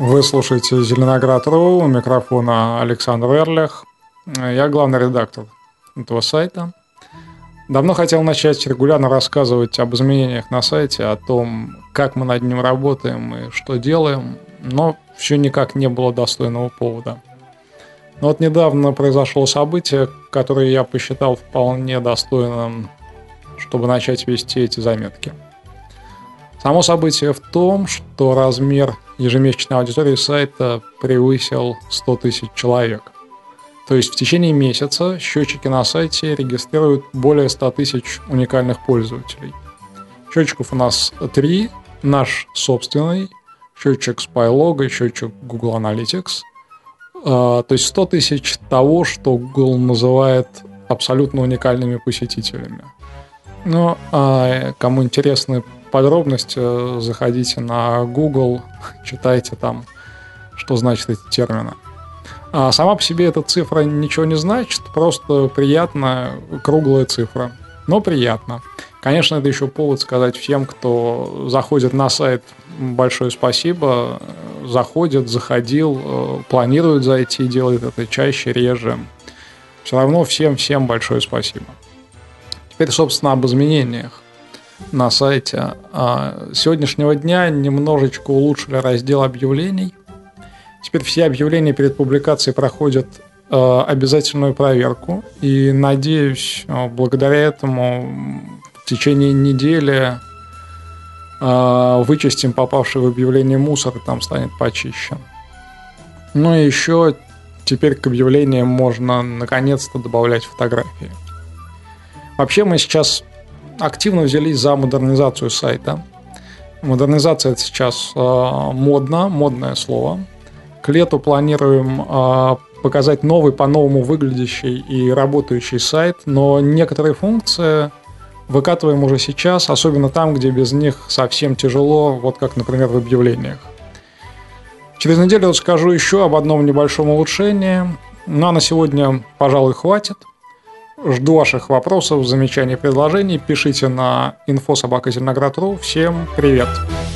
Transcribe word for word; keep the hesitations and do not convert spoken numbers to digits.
Вы слушаете Зеленоград.ру, у микрофона Александр Эрлих. Я главный редактор этого сайта. Давно хотел начать регулярно рассказывать об изменениях на сайте, о том, как мы над ним работаем и что делаем, но все никак не было достойного повода. Но вот недавно произошло событие, которое я посчитал вполне достойным, чтобы начать вести эти заметки. Само событие в том, что размер ежемесячной аудитории сайта превысил сто тысяч человек. То есть в течение месяца счетчики на сайте регистрируют более ста тысяч уникальных пользователей. Счетчиков у нас три. Наш собственный, счетчик Spylog и счетчик Google Analytics. То есть сто тысяч того, что Google называет абсолютно уникальными посетителями. Ну, а кому интересны подробности, заходите на Google, читайте там, что значат эти термины. А сама по себе эта цифра ничего не значит, просто приятная круглая цифра, но приятно. Конечно, это еще повод сказать всем, кто заходит на сайт, большое спасибо, заходит, заходил, планирует зайти, делает это чаще, реже. Все равно всем-всем большое спасибо. Теперь, собственно, об изменениях на сайте. С сегодняшнего дня немножечко улучшили раздел объявлений. Теперь все объявления перед публикацией проходят обязательную проверку. И, надеюсь, благодаря этому в течение недели вычистим попавший в объявление мусор, и там станет почище. Ну и еще теперь к объявлениям можно наконец-то добавлять фотографии. Вообще мы сейчас активно взялись за модернизацию сайта. Модернизация – это сейчас э, модно, модное слово. К лету планируем э, показать новый, по-новому выглядящий и работающий сайт, но некоторые функции выкатываем уже сейчас, особенно там, где без них совсем тяжело, вот как, например, в объявлениях. Через неделю расскажу еще об одном небольшом улучшении, но на сегодня, пожалуй, хватит. Жду ваших вопросов, замечаний, предложений. Пишите на инфо собака зеленоград точка ру. Всем привет!